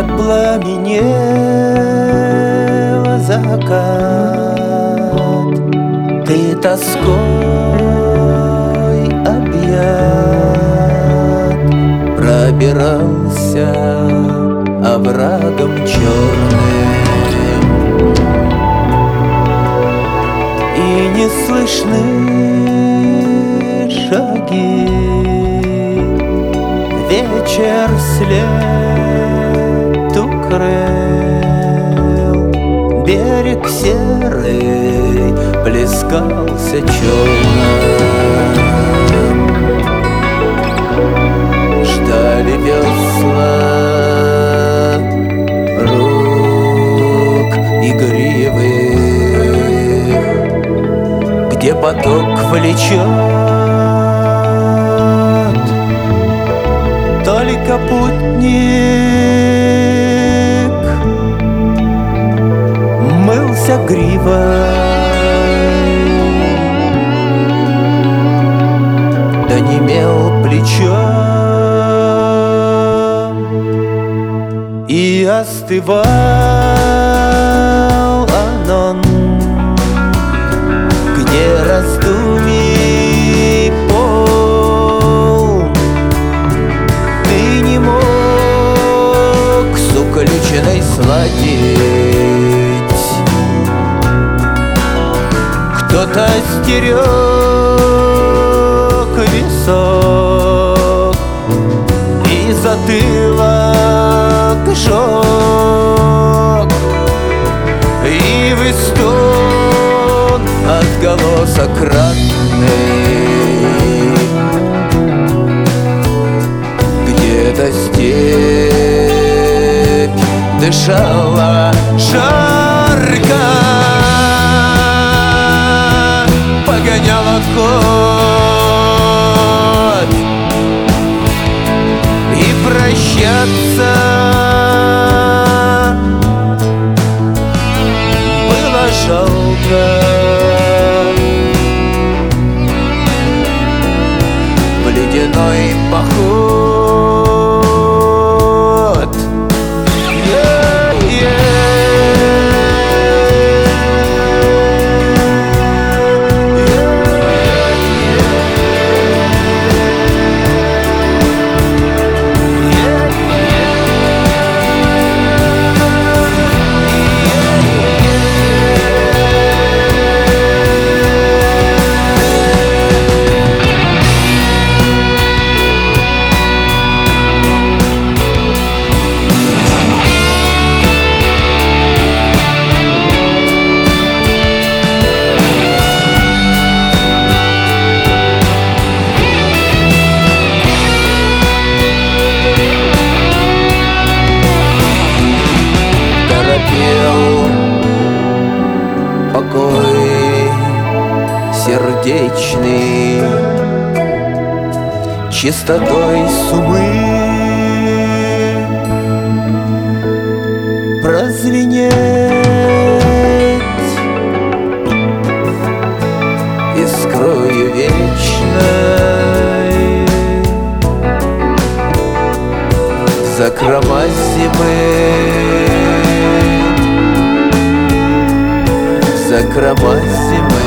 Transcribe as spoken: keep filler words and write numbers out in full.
Не пламенела закат, ты тоской объят, пробирался оврагом черным, и не слышны шаги. Вечер след укрыл, берег серый плескался черным. Ждали весла рук игривых, где поток влечет, только путник мылся гривой, да немел плечом и остывал анон, где раздумий пол. Ты не мог с уключенной сладить, кто-то стерег висок и затылок жег, и выстон отголосок ратный. Где-то степь дышала жарко, погоняла ход, и прощаться было жалко. В ледяной поход покой сердечный, чистотой сумы прозвенеть искрою вечной, закрома зимы, закрома зимы.